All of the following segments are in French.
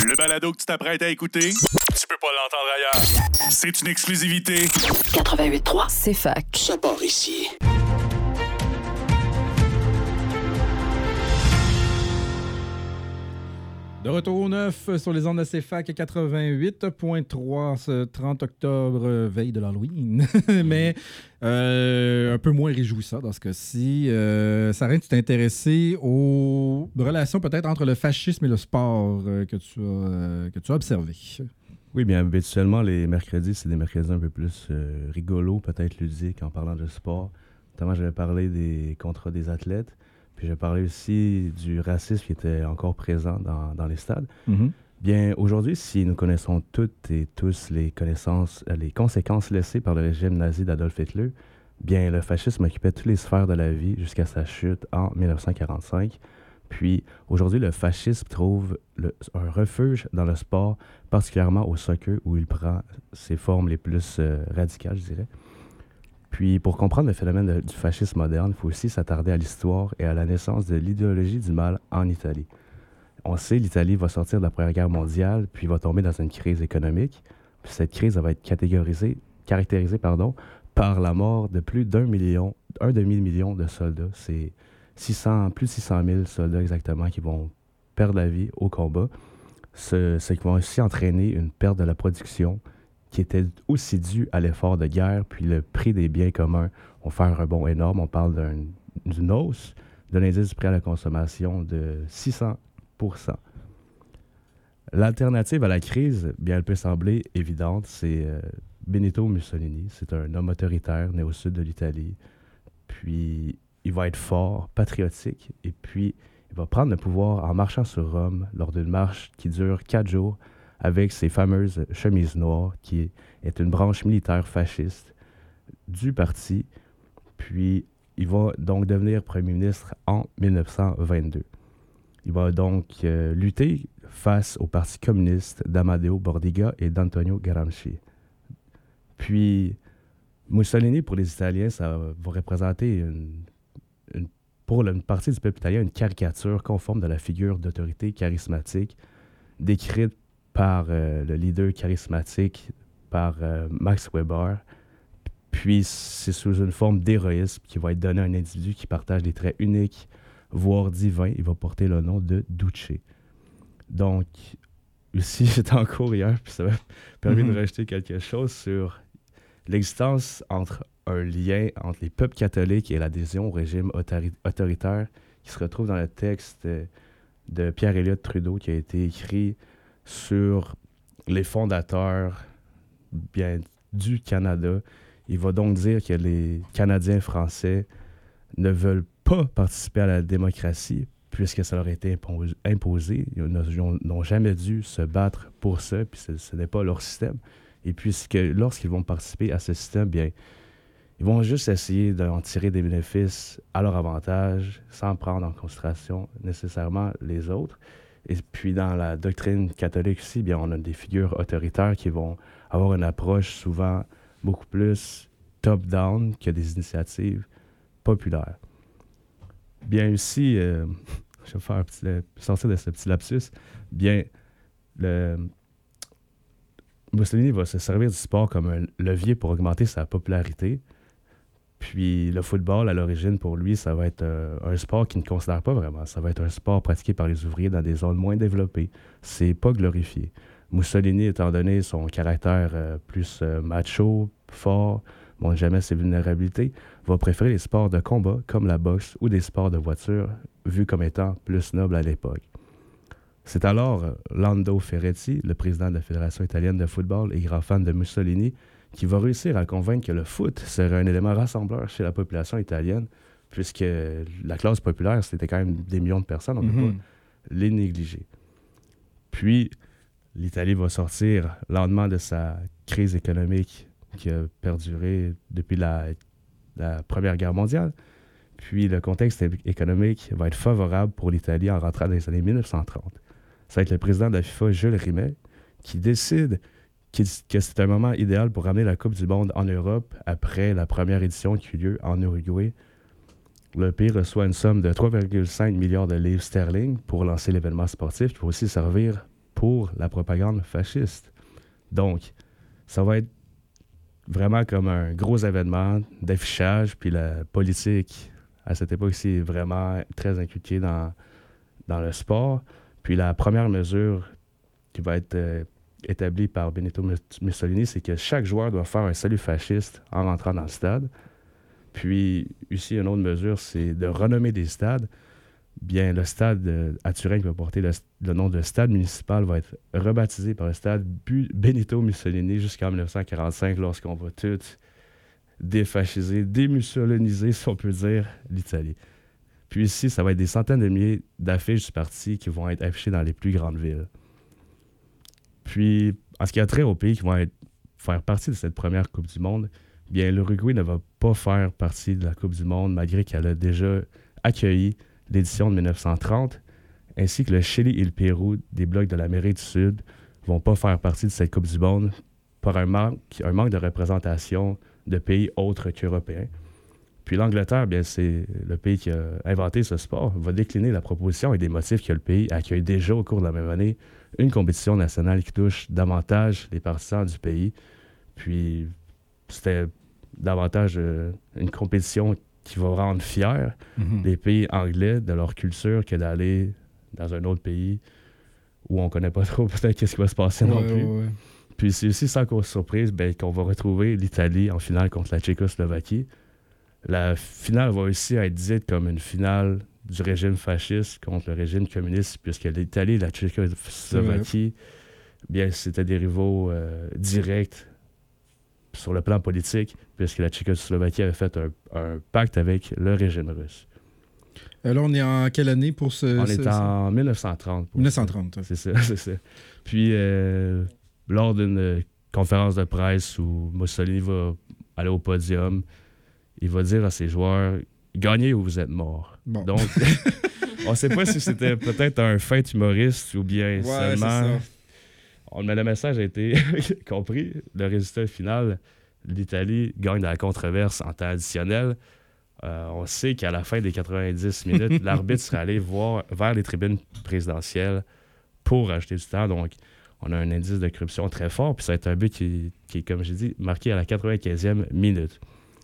Le balado que tu t'apprêtes à écouter, tu peux pas l'entendre ailleurs. C'est une exclusivité. 88.3, c'est fac. Ça part ici. De retour au 9 sur les ondes de CFAC 88.3 ce 30 octobre, veille de l'Halloween. Mais un peu moins réjouissant dans ce cas-ci. Sarah, tu t'es intéressé aux relations peut-être entre le fascisme et le sport que tu as observé. Oui, bien habituellement, les mercredis, c'est des mercredis un peu plus rigolos, peut-être ludiques en parlant de sport. Notamment, j'avais parlé des contrats des athlètes. Puis j'ai parlé aussi du racisme qui était encore présent dans les stades. Mm-hmm. Bien, aujourd'hui, si nous connaissons toutes et tous les conséquences laissées par le régime nazi d'Adolf Hitler, bien, le fascisme occupait toutes les sphères de la vie jusqu'à sa chute en 1945. Puis, aujourd'hui, le fascisme trouve un refuge dans le sport, particulièrement au soccer, où il prend ses formes les plus radicales, je dirais. Puis, pour comprendre le phénomène du fascisme moderne, il faut aussi s'attarder à l'histoire et à la naissance de l'idéologie du mal en Italie. On sait, l'Italie va sortir de la Première Guerre mondiale, puis va tomber dans une crise économique. Puis cette crise va être caractérisée par la mort de plus d'un demi-million de soldats. C'est plus de 600 000 soldats exactement qui vont perdre la vie au combat. Ce qui va aussi entraîner une perte de la production, qui était aussi dû à l'effort de guerre, puis le prix des biens communs vont faire un bond énorme. On parle d'une hausse de l'indice du prix à la consommation de 600%. L'alternative à la crise, bien, elle peut sembler évidente, c'est Benito Mussolini. C'est un homme autoritaire né au sud de l'Italie. Puis, il va être fort, patriotique, et puis il va prendre le pouvoir en marchant sur Rome lors d'une marche qui dure 4 jours, avec ses fameuses chemises noires, qui est une branche militaire fasciste du parti. Puis, il va donc devenir premier ministre en 1922. Il va donc lutter face au Parti communiste d'Amadeo Bordiga et d'Antonio Gramsci. Puis, Mussolini, pour les Italiens, ça va représenter pour une partie du peuple italien, une caricature conforme de la figure d'autorité charismatique décrite par le leader charismatique, par Max Weber. Puis c'est sous une forme d'héroïsme qui va être donné à un individu qui partage des traits uniques, voire divins. Il va porter le nom de Duce. Donc, ici, j'étais en cours hier, puis ça m'a permis de rajouter quelque chose sur l'existence un lien entre les peuples catholiques et l'adhésion au régime autoritaire qui se retrouve dans le texte de Pierre-Éliott Trudeau qui a été écrit sur les fondateurs du Canada. Il va donc dire que les Canadiens français ne veulent pas participer à la démocratie puisque ça leur a été imposé. Ils n'ont jamais dû se battre pour ça, puis ce n'est pas leur système. Et puisque lorsqu'ils vont participer à ce système, bien, ils vont juste essayer d'en tirer des bénéfices à leur avantage sans prendre en considération nécessairement les autres. Et puis, dans la doctrine catholique aussi, bien, on a des figures autoritaires qui vont avoir une approche souvent beaucoup plus top-down que des initiatives populaires. Bien, aussi, je vais faire sortir de ce petit lapsus, bien, Mussolini va se servir du sport comme un levier pour augmenter sa popularité. Puis le football, à l'origine, pour lui, ça va être un sport qu'il ne considère pas vraiment. Ça va être un sport pratiqué par les ouvriers dans des zones moins développées. C'est pas glorifié. Mussolini, étant donné son caractère plus macho, fort, montre jamais ses vulnérabilités, va préférer les sports de combat comme la boxe ou des sports de voiture, vus comme étant plus nobles à l'époque. C'est alors Lando Ferretti, le président de la Fédération italienne de football et grand fan de Mussolini, qui va réussir à convaincre que le foot serait un élément rassembleur chez la population italienne, puisque la classe populaire, c'était quand même des millions de personnes, on ne peut pas les négliger. Puis, l'Italie va sortir lentement de sa crise économique qui a perduré depuis la Première Guerre mondiale. Puis, le contexte économique va être favorable pour l'Italie en rentrant dans les années 1930. Ça va être le président de la FIFA, Jules Rimet, qui décide que c'est un moment idéal pour ramener la Coupe du monde en Europe après la première édition qui eut lieu en Uruguay. Le pays reçoit une somme de 3,5 milliards de livres sterling pour lancer l'événement sportif qui va aussi servir pour la propagande fasciste. Donc, ça va être vraiment comme un gros événement d'affichage, puis la politique, à cette époque-ci, est vraiment très inculquée dans le sport. Puis la première mesure qui va être établie par Benito Mussolini, c'est que chaque joueur doit faire un salut fasciste en rentrant dans le stade. Puis, ici, une autre mesure, c'est de renommer des stades. Bien, le stade à Turin, qui va porter le nom de stade municipal, va être rebaptisé par le stade Benito Mussolini jusqu'en 1945, lorsqu'on va tout défasciser, démussoliniser, si on peut dire, l'Italie. Puis ici, ça va être des centaines de milliers d'affiches du parti qui vont être affichées dans les plus grandes villes. Puis, en ce qui a trait aux pays qui vont faire partie de cette première Coupe du Monde, bien, l'Uruguay ne va pas faire partie de la Coupe du Monde, malgré qu'elle a déjà accueilli l'édition de 1930, ainsi que le Chili et le Pérou, des blocs de l'Amérique du Sud, ne vont pas faire partie de cette Coupe du Monde par un manque de représentation de pays autres qu'européens. Puis l'Angleterre, bien, c'est le pays qui a inventé ce sport, va décliner la proposition et des motifs que le pays accueille déjà au cours de la même année une compétition nationale qui touche davantage les partisans du pays. Puis c'était davantage une compétition qui va rendre fiers les pays anglais de leur culture que d'aller dans un autre pays où on ne connaît pas trop peut-être qu'est-ce qui va se passer non plus. Ouais. Puis c'est aussi sans grosse surprise qu'on va retrouver l'Italie en finale contre la Tchécoslovaquie. La finale va aussi être dite comme une finale du régime fasciste contre le régime communiste, puisque l'Italie et la Tchécoslovaquie, bien, c'était des rivaux directs sur le plan politique, puisque la Tchécoslovaquie avait fait un pacte avec le régime russe. Là, on est en quelle année pour ce... On est en 1930. 1930. C'est ça. Puis, lors d'une conférence de presse où Mussolini va aller au podium, il va dire à ses joueurs « Gagnez ou vous êtes morts bon. ». Donc, on ne sait pas si c'était peut-être un feint humoriste ou bien seulement... Mais le message a été compris. Le résultat final, l'Italie gagne dans la controverse en temps additionnel. On sait qu'à la fin des 90 minutes, l'arbitre sera allé vers les tribunes présidentielles pour ajouter du temps. Donc, on a un indice de corruption très fort. Puis ça va être un but qui est, comme j'ai dit, marqué à la 95e minute.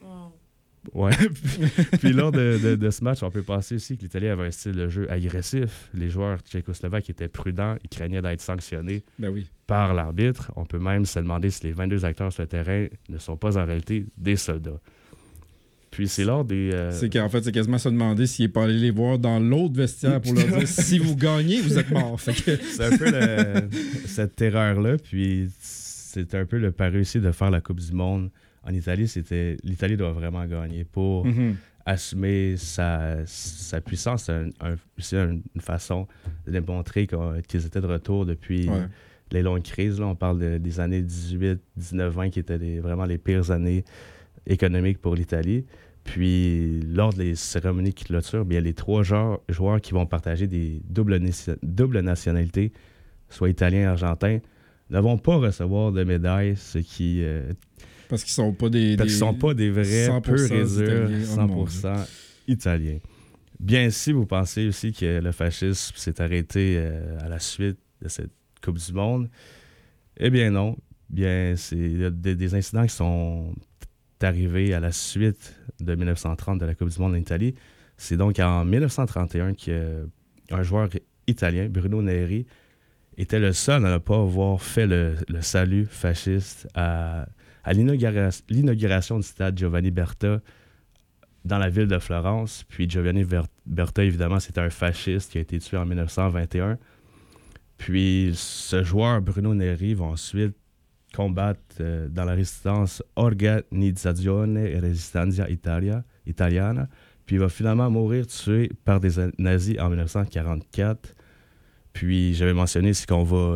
Ouais. Puis lors de ce match, on peut penser aussi que l'Italie avait un style de jeu agressif. Les joueurs tchécoslovaques étaient prudents, ils craignaient d'être sanctionnés par l'arbitre. On peut même se demander si les 22 acteurs sur le terrain ne sont pas en réalité des soldats. Puis c'est lors des... C'est qu'en fait, c'est quasiment se demander s'il n'est pas allé les voir dans l'autre vestiaire pour leur dire si vous gagnez, vous êtes morts. C'est un peu cette terreur-là. Puis c'est un peu le pari aussi de faire la Coupe du Monde. En Italie, l'Italie doit vraiment gagner pour assumer sa puissance. C'est une façon de démontrer qu'ils étaient de retour depuis les longues crises. Là, on parle des années 18, 19, 20 qui étaient vraiment les pires années économiques pour l'Italie. Puis, lors des cérémonies de clôture, bien, les 3 joueurs qui vont partager des doubles nationalités, soit italiens et argentins, ne vont pas recevoir de médaille, ce qui... Parce qu'ils sont pas des sont pas des vrais purs et durs 100% italiens. Bien, si vous pensez aussi que le fascisme s'est arrêté à la suite de cette Coupe du Monde, eh bien non. Bien, il y a des incidents qui sont arrivés à la suite de 1930 de la Coupe du Monde en Italie. C'est donc en 1931 qu'un joueur italien, Bruno Neri, était le seul à ne pas avoir fait le salut fasciste à l'inauguration du stade Giovanni Berta dans la ville de Florence. Puis Giovanni Berta, évidemment, c'était un fasciste qui a été tué en 1921. Puis ce joueur, Bruno Neri, va ensuite combattre dans la résistance Organizzazione Resistenza Italiana. Puis il va finalement mourir tué par des nazis en 1944. Puis j'avais mentionné, c'est qu'on va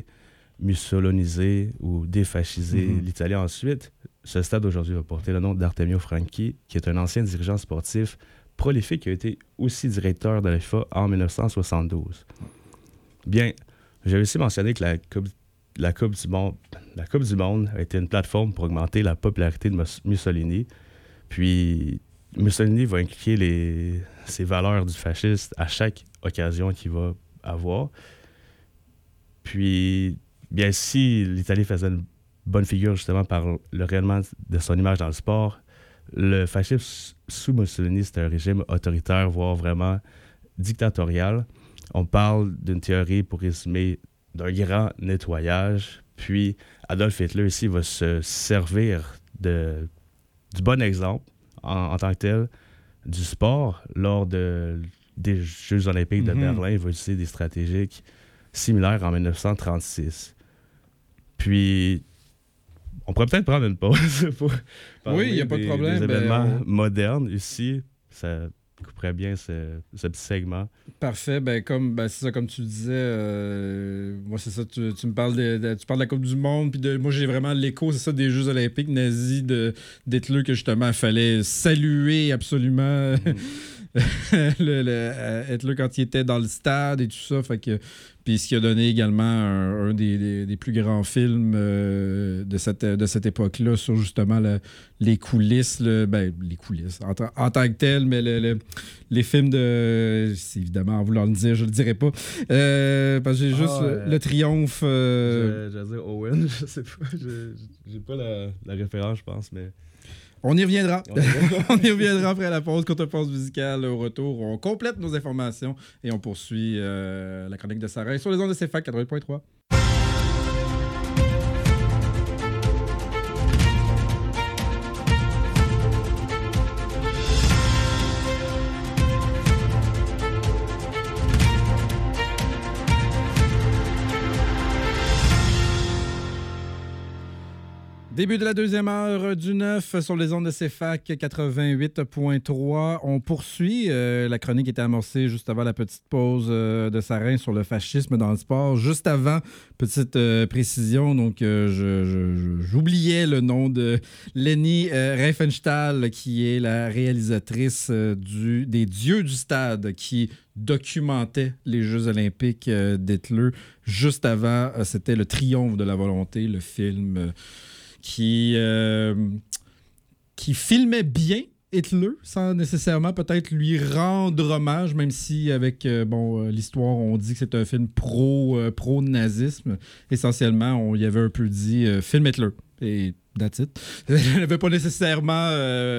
mussoloniser ou défasciser l'Italie ensuite. Ce stade aujourd'hui va porter le nom d'Artemio Franchi, qui est un ancien dirigeant sportif prolifique qui a été aussi directeur de la FIFA en 1972. Bien, j'avais aussi mentionné que la Coupe du Monde a été une plateforme pour augmenter la popularité de Mussolini. Puis Mussolini va inculquer ses valeurs du fasciste à chaque occasion qu'il va avoir. Puis, bien, si l'Italie faisait une bonne figure justement par le rayonnement de son image dans le sport, le fascisme sous Mussolini, c'était un régime autoritaire, voire vraiment dictatorial. On parle d'une théorie, pour résumer, d'un grand nettoyage. Puis Adolf Hitler ici va se servir du bon exemple en tant que tel du sport lors des Jeux olympiques de Berlin. Il va utiliser des stratégies similaires en 1936. Puis, on pourrait peut-être prendre une pause pour parler il n'y a pas de problème. des événements modernes ici. Ça couperait bien ce petit segment. Parfait. C'est ça, comme tu le disais, moi, c'est ça, tu me parles tu parles de la Coupe du Monde, puis moi, j'ai vraiment l'écho, c'est ça, des Jeux olympiques nazis d'Hitler que, justement, il fallait saluer absolument Hitler quand il était dans le stade et tout ça. Fait que, puis ce qui a donné également un des plus grands films de cette époque-là sur justement les coulisses, les coulisses en tant que tel, mais les films de... C'est évidemment, en voulant le dire, je le dirais pas. Parce que j'ai juste le triomphe... J'allais dire Owen, je sais pas. J'ai pas la référence, je pense, mais... On y reviendra. On y reviendra après la pause. Contre pause musicale, au retour, on complète nos informations et on poursuit la chronique de Sarah sur les ondes de CFAC 88.3. Début de la deuxième heure du 9 sur les ondes de CFAC 88.3. On poursuit. La chronique était amorcée juste avant la petite pause de Sarin sur le fascisme dans le sport. Juste avant, petite précision, donc j'oubliais le nom de Leni Riefenstahl, qui est la réalisatrice des Dieux du stade, qui documentait les Jeux olympiques d'Hitler. Juste avant, c'était Le Triomphe de la volonté, le film... qui filmait bien Hitler, sans nécessairement peut-être lui rendre hommage, même si avec l'histoire, on dit que c'est un film pro-nazisme. Essentiellement, il y avait un peu dit « film Hitler ». Et that's it. Je n'avais pas nécessairement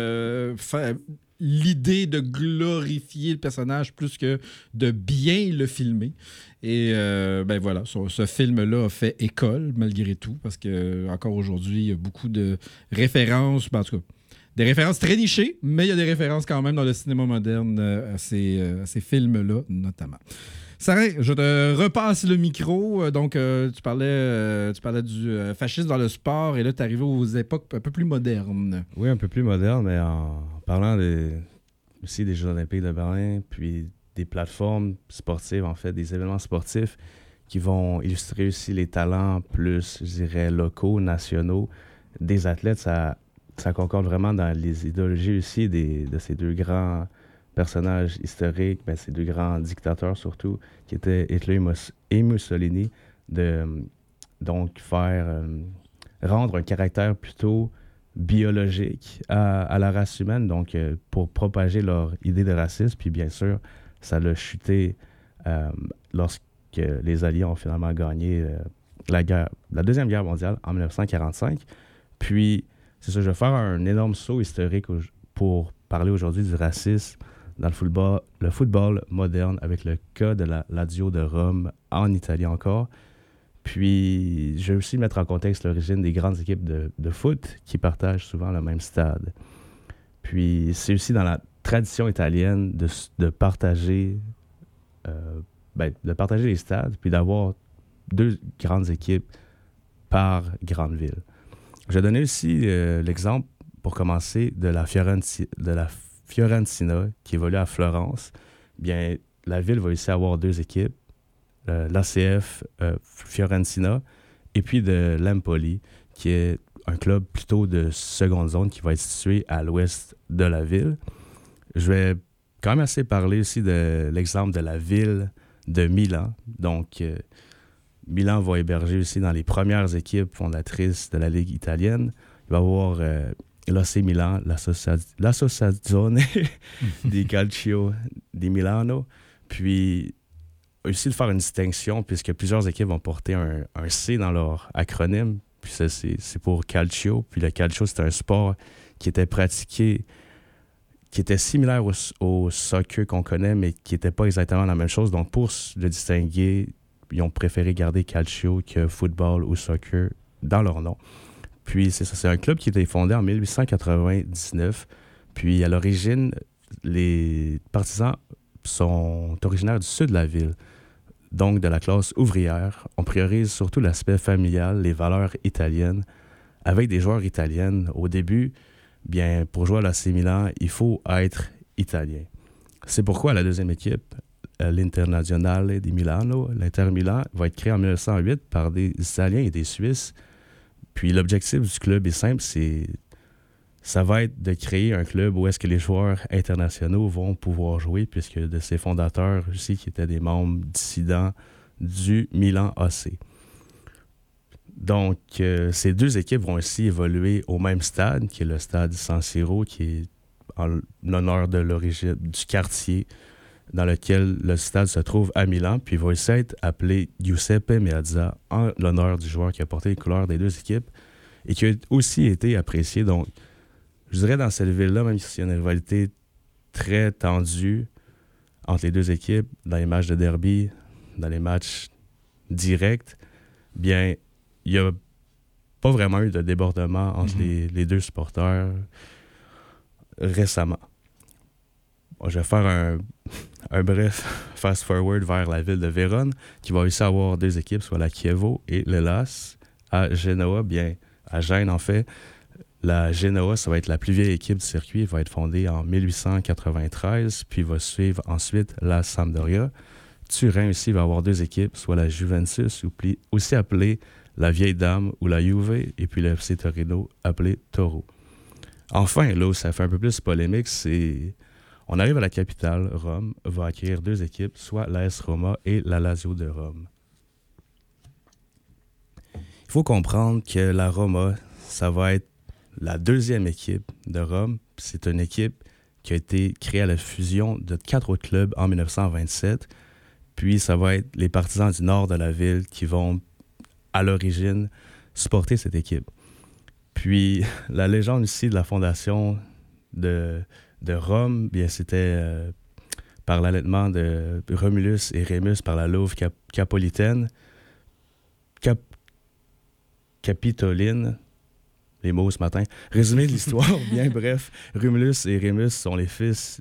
l'idée de glorifier le personnage plus que de bien le filmer. Et voilà, ce film-là a fait école, malgré tout, parce qu'encore aujourd'hui, il y a beaucoup de références, en tout cas, des références très nichées, mais il y a des références quand même dans le cinéma moderne à ces films-là, notamment. Sarah, je te repasse le micro. Donc, tu parlais du fascisme dans le sport, et là, tu es arrivé aux époques un peu plus modernes. Oui, un peu plus modernes, mais en parlant aussi des Jeux olympiques de Berlin, puis des plateformes sportives, en fait, des événements sportifs qui vont illustrer aussi les talents plus, je dirais, locaux, nationaux des athlètes. Ça concorde vraiment dans les idéologies aussi de ces deux grands personnages historiques, ces deux grands dictateurs surtout, qui étaient Hitler et Mussolini, de donc rendre un caractère plutôt biologique à la race humaine, donc pour propager leur idée de racisme. Puis bien sûr, ça l'a chuté lorsque les Alliés ont finalement gagné la Deuxième Guerre mondiale en 1945. Puis, c'est ça, je vais faire un énorme saut historique pour parler aujourd'hui du racisme dans le football moderne, avec le cas de la Lazio de Rome en Italie encore. Puis, je vais aussi mettre en contexte l'origine des grandes équipes de foot qui partagent souvent le même stade. Puis, c'est aussi dans la tradition italienne de partager les stades, puis d'avoir deux grandes équipes par grande ville. Je vais donner aussi l'exemple, pour commencer, de la Fiorentina, qui évolue à Florence. Bien, la ville va aussi avoir deux équipes, l'ACF Fiorentina, et puis de l'Empoli, qui est un club plutôt de seconde zone qui va être situé à l'ouest de la ville. Je vais quand même assez parler aussi de l'exemple de la ville de Milan. Donc, Milan va héberger aussi dans les premières équipes fondatrices de la Ligue italienne. Il va y avoir l'AC Milan, l'Associazione di Calcio di Milano. Puis, aussi de faire une distinction, puisque plusieurs équipes vont porter un C dans leur acronyme, puis ça, c'est pour calcio. Puis le calcio, c'est un sport qui était pratiqué, qui était similaire au soccer qu'on connaît, mais qui n'était pas exactement la même chose. Donc, pour le distinguer, ils ont préféré garder calcio que football ou soccer dans leur nom. Puis, c'est ça, c'est un club qui a été fondé en 1899. Puis, à l'origine, les partisans sont originaires du sud de la ville, donc de la classe ouvrière. On priorise surtout l'aspect familial, les valeurs italiennes, avec des joueurs italiennes. Au début, bien, pour jouer à l'AC Milan, il faut être italien. C'est pourquoi la deuxième équipe, l'Internazionale di Milano, l'Inter Milan, va être créée en 1908 par des Italiens et des Suisses. Puis l'objectif du club est simple, ça va être de créer un club où est-ce que les joueurs internationaux vont pouvoir jouer, puisque de ses fondateurs aussi qui étaient des membres dissidents du Milan AC. Donc, ces deux équipes vont aussi évoluer au même stade, qui est le stade San Siro, qui est en l'honneur de l'origine du quartier dans lequel le stade se trouve à Milan, puis il va aussi être appelé Giuseppe Meazza en l'honneur du joueur qui a porté les couleurs des deux équipes et qui a aussi été apprécié. Donc, je dirais dans cette ville-là, même s'il y a une rivalité très tendue entre les deux équipes, dans les matchs de derby, dans les matchs directs, bien, il n'y a pas vraiment eu de débordement entre les deux supporters récemment. Bon, je vais faire un bref fast-forward vers la ville de Vérone, qui va aussi avoir deux équipes, soit la Chievo et l'Hellas. À Genoa, bien, à Gênes en fait, la Genoa, ça va être la plus vieille équipe du circuit. Elle va être fondée en 1893, puis va suivre ensuite la Sampdoria. Turin aussi va avoir deux équipes, soit la Juventus, aussi appelée la Vieille Dame ou la Juve, et puis le FC Torino, appelé Toro. Enfin, là où ça fait un peu plus polémique, c'est... On arrive à la capitale, Rome va accueillir deux équipes, soit l'AS Roma et la Lazio de Rome. Il faut comprendre que la Roma, ça va être la deuxième équipe de Rome. C'est une équipe qui a été créée à la fusion de 4 autres clubs en 1927. Puis ça va être les partisans du nord de la ville qui vont, à l'origine, supporter cette équipe. Puis la légende ici de la fondation de Rome, bien c'était par l'allaitement de Romulus et Rémus par la louve capolitaine, capitoline, les mots ce matin. Résumé de l'histoire, bien bref, Romulus et Rémus sont les fils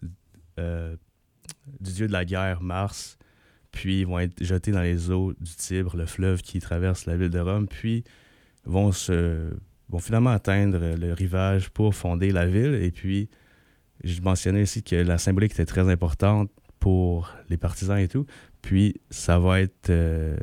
du dieu de la guerre, Mars, puis ils vont être jetés dans les eaux du Tibre, le fleuve qui traverse la ville de Rome, puis vont finalement atteindre le rivage pour fonder la ville. Et puis, je mentionnais aussi que la symbolique était très importante pour les partisans et tout. Puis, ça va être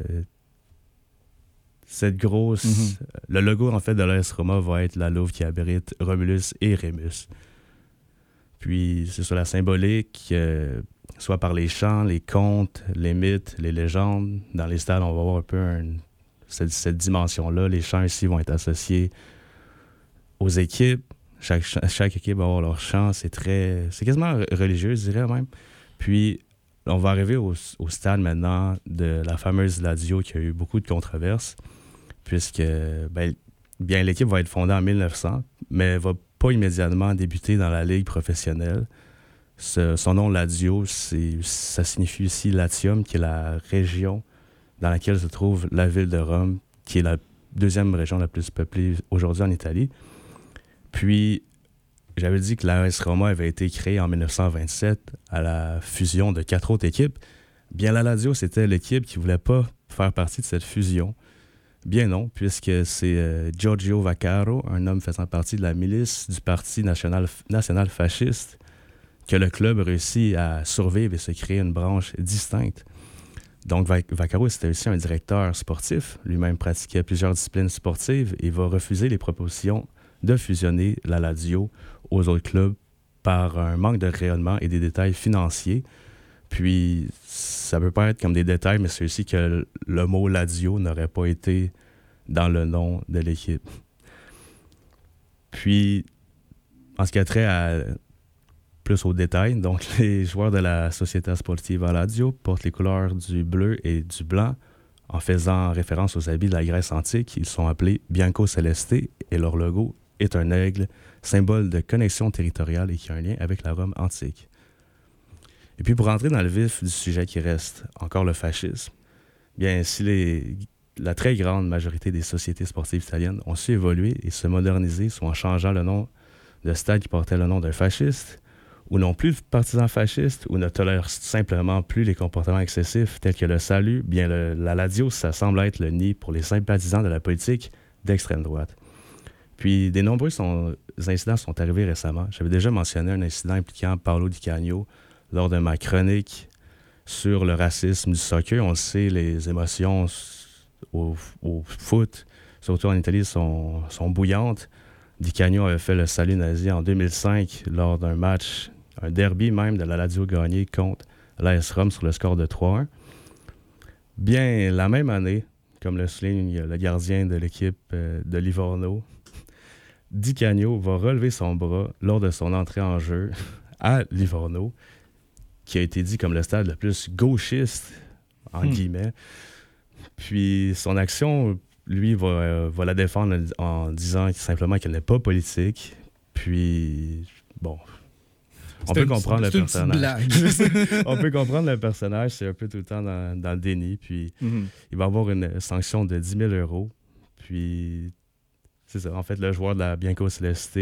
cette grosse... Le logo, en fait, de l'AS Roma va être la louve qui abrite Romulus et Rémus. Puis, c'est sur la symbolique, soit par les chants, les contes, les mythes, les légendes. Dans les stades, on va voir un peu cette dimension-là. Les chants ici vont être associés aux équipes. Chaque équipe va avoir leur chant. C'est quasiment religieux, je dirais même. Puis, on va arriver au stade maintenant de la fameuse Lazio qui a eu beaucoup de controverses, puisque bien l'équipe va être fondée en 1900, mais elle ne va pas immédiatement débuter dans la ligue professionnelle. Son nom, Lazio, ça signifie aussi Latium, qui est la région dans laquelle se trouve la ville de Rome, qui est la deuxième région la plus peuplée aujourd'hui en Italie. Puis, j'avais dit que l'AS Roma avait été créée en 1927 à la fusion de 4 autres équipes. Bien, la Lazio, c'était l'équipe qui ne voulait pas faire partie de cette fusion. Bien non, puisque c'est Giorgio Vaccaro, un homme faisant partie de la milice du Parti national fasciste, que le club réussit à survivre et se créer une branche distincte. Donc, Vaccaro, c'était aussi un directeur sportif. Lui-même pratiquait plusieurs disciplines sportives et va refuser les propositions de fusionner la Lazio aux autres clubs par un manque de rayonnement et des détails financiers. Puis, ça peut paraître comme des détails, mais c'est aussi que le mot Lazio n'aurait pas été dans le nom de l'équipe. Puis, en ce qui a trait à plus au détail. Donc, les joueurs de la Società Sportiva Lazio portent les couleurs du bleu et du blanc en faisant référence aux habits de la Grèce antique. Ils sont appelés Bianco Celeste et leur logo est un aigle, symbole de connexion territoriale et qui a un lien avec la Rome antique. Et puis, pour entrer dans le vif du sujet qui reste encore le fascisme, bien, si la très grande majorité des sociétés sportives italiennes ont su évoluer et se moderniser, soit en changeant le nom de stade qui portait le nom d'un fasciste, ou non plus de partisans fascistes, ou ne tolèrent simplement plus les comportements excessifs tels que le salut, bien la Lazio, ça semble être le nid pour les sympathisants de la politique d'extrême droite. Puis, des nombreux incidents sont arrivés récemment. J'avais déjà mentionné un incident impliquant Paolo Di Canio lors de ma chronique sur le racisme du soccer. On le sait, les émotions au foot, surtout en Italie, sont bouillantes. Di Canio avait fait le salut nazi en 2005 lors d'un match, un derby même de la Lazio gagné contre l'AS Rome sur le score de 3-1. Bien, la même année, comme le souligne le gardien de l'équipe de Livorno, Di Canio va relever son bras lors de son entrée en jeu à Livorno, qui a été dit comme le stade le plus gauchiste, en guillemets. Puis son action, lui, va la défendre en disant simplement qu'elle n'est pas politique. Puis, bon, on peut comprendre le personnage. On peut comprendre le personnage, c'est un peu tout le temps dans le déni. Puis, il va avoir une sanction de 10 000 €. Puis, c'est ça. En fait, le joueur de la Bianco Celeste,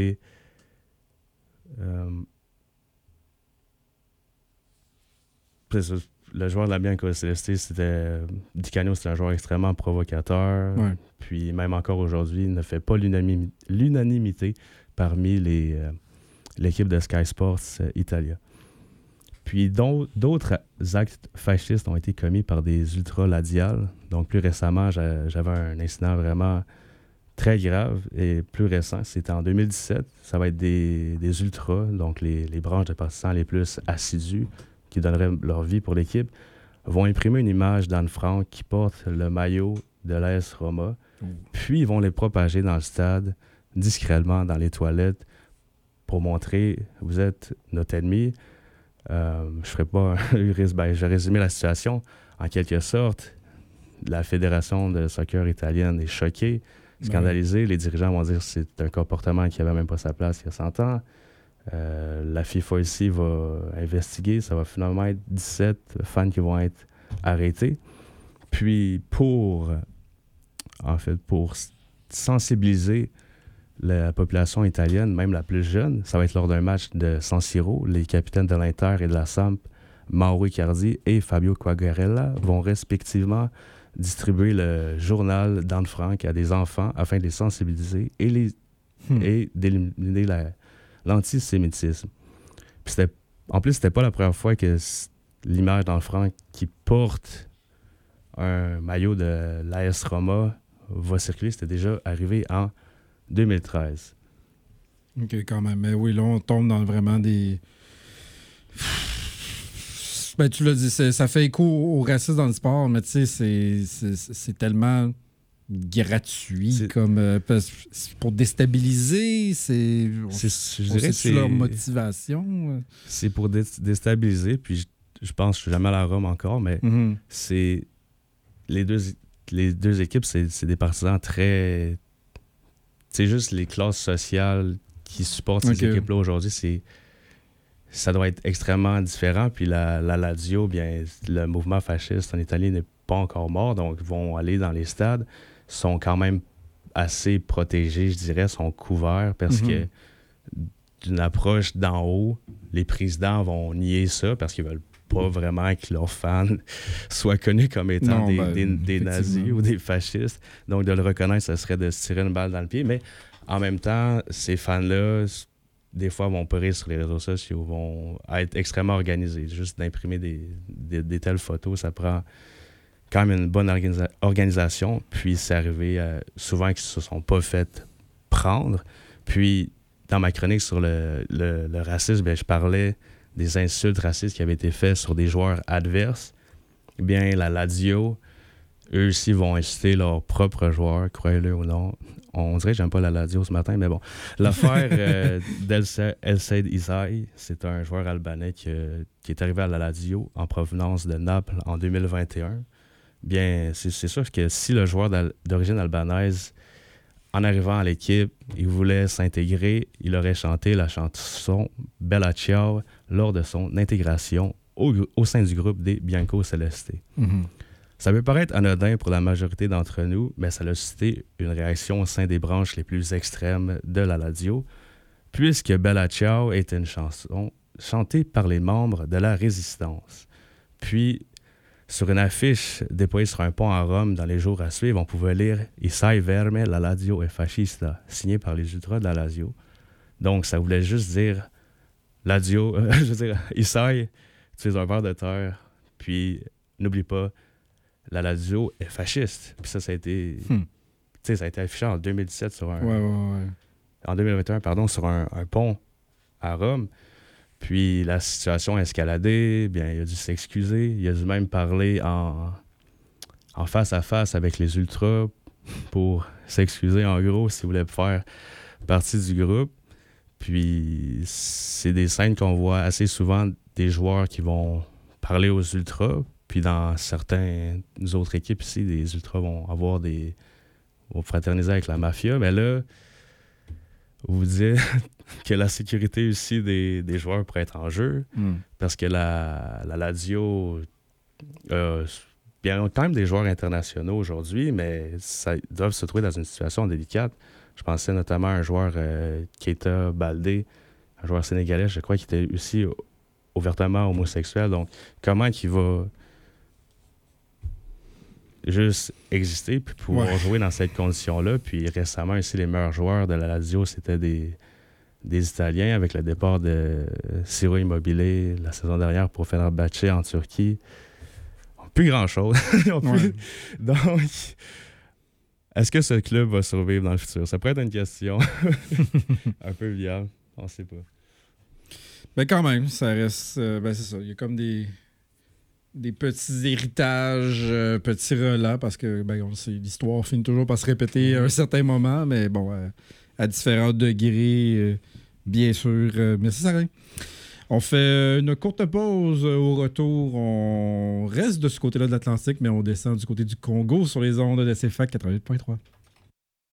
le joueur de la Bianco Celeste, Di Canio, c'était un joueur extrêmement provocateur. Ouais. Puis, même encore aujourd'hui, il ne fait pas l'unanimité parmi l'équipe de Sky Sports Italia. Puis d'autres actes fascistes ont été commis par des ultra-ladiales. Donc plus récemment, j'avais un incident vraiment très grave et plus récent. C'était en 2017. Ça va être des ultras, donc les branches de partisans les plus assidus qui donneraient leur vie pour l'équipe, vont imprimer une image d'Anne Frank qui porte le maillot de l'AS Roma. Puis ils vont les propager dans le stade, discrètement dans les toilettes, pour montrer « vous êtes notre ennemi ». Je ferai pas je vais résumer la situation. En quelque sorte, la Fédération de soccer italienne est choquée, scandalisée. Les dirigeants vont dire que c'est un comportement qui n'avait même pas sa place il y a 100 ans. La FIFA ici va investiguer. Ça va finalement être 17 fans qui vont être arrêtés. Puis pour sensibiliser la population italienne, même la plus jeune, ça va être lors d'un match de San Siro. Les capitaines de l'Inter et de la Samp, Mauro Icardi et Fabio Quagliarella, vont respectivement distribuer le journal d'Anne Frank à des enfants afin de les sensibiliser et d'éliminer l'antisémitisme. Puis en plus, c'était pas la première fois que l'image d'Anne Frank qui porte un maillot de l'AS Roma va circuler. C'était déjà arrivé en 2013. OK, quand même. Mais oui, là, on tombe dans vraiment des... Ben, tu l'as dit, ça fait écho au racisme dans le sport, mais tu sais, c'est tellement gratuit comme pour déstabiliser, je dirais c'est leur motivation. C'est pour déstabiliser, puis je pense que je suis jamais à la Rome encore, mais c'est les deux équipes, c'est des partisans très... C'est juste les classes sociales qui supportent ces équipes-là aujourd'hui. Ça doit être extrêmement différent. Puis la Lazio, bien, le mouvement fasciste en Italie n'est pas encore mort. Donc, ils vont aller dans les stades. Sont quand même assez protégés, je dirais, sont couverts parce que d'une approche d'en haut, les présidents vont nier ça parce qu'ils veulent pas vraiment que leurs fans soient connus comme étant des nazis ou des fascistes. Donc, de le reconnaître, ça serait de se tirer une balle dans le pied. Mais en même temps, ces fans-là, des fois, vont périr sur les réseaux sociaux, vont être extrêmement organisés. Juste d'imprimer des telles photos, ça prend quand même une bonne organisation. Puis, c'est arrivé souvent qu'ils ne se sont pas fait prendre. Puis, dans ma chronique sur le racisme, bien, je parlais des insultes racistes qui avaient été faites sur des joueurs adverses. Bien, la Lazio eux aussi vont inciter leurs propres joueurs, croyez-le ou non. On dirait que j'aime pas la Lazio ce matin, mais bon. L'affaire El Said Isai, c'est un joueur albanais qui est arrivé à la Lazio en provenance de Naples en 2021. Bien, c'est sûr que si le joueur d'origine albanaise, en arrivant à l'équipe, il voulait s'intégrer, il aurait chanté la chanson Bella Ciao lors de son intégration au sein du groupe des Bianco Celeste. Mhm. Ça peut paraître anodin pour la majorité d'entre nous, mais ça a suscité une réaction au sein des branches les plus extrêmes de la Lazio, puisque Bella Ciao est une chanson chantée par les membres de la Résistance. Puis, sur une affiche déployée sur un pont à Rome dans les jours à suivre, on pouvait lire « Isai verme, la Lazio è fascista », signé par les ultras de la Lazio. Donc, ça voulait juste dire « Lazio, je veux dire, Isai, tu es un ver de terre, puis n'oublie pas, la Lazio est fasciste. » Puis ça a été... Tu sais, ça a été affiché en 2017 sur un... Ouais. En 2021, pardon, sur un pont à Rome. Puis la situation a escaladé, bien, il a dû s'excuser. Il a dû même parler en face à face avec les ultras pour s'excuser, en gros, s'il voulait faire partie du groupe. Puis c'est des scènes qu'on voit assez souvent, des joueurs qui vont parler aux ultras. Puis dans certaines autres équipes ici, les ultras vont fraterniser avec la mafia. Mais là, vous dites que la sécurité aussi des joueurs pourrait être en jeu. Parce que la Lazio bien, ont quand même des joueurs internationaux aujourd'hui, mais ils doivent se trouver dans une situation délicate. Je pensais notamment à un joueur, Keita Baldé, un joueur sénégalais, je crois, qui était aussi ouvertement homosexuel. Donc, comment il va juste exister puis pouvoir jouer dans cette condition-là? Puis récemment, ici, les meilleurs joueurs de la Lazio, c'était des Italiens, avec le départ de Ciro Immobile la saison dernière pour Fenerbahçe en Turquie. Plus grand-chose. Donc, est-ce que ce club va survivre dans le futur? Ça pourrait être une question un peu viable. On ne sait pas. Ben quand même, ça reste... c'est ça. Il y a comme des petits héritages, petits relats, parce que on sait, l'histoire finit toujours par se répéter à un certain moment, mais bon, à différents degrés, bien sûr. Mais c'est ça. On fait une courte pause. Au retour, on reste de ce côté-là de l'Atlantique, mais on descend du côté du Congo sur les ondes de CFAC 88.3.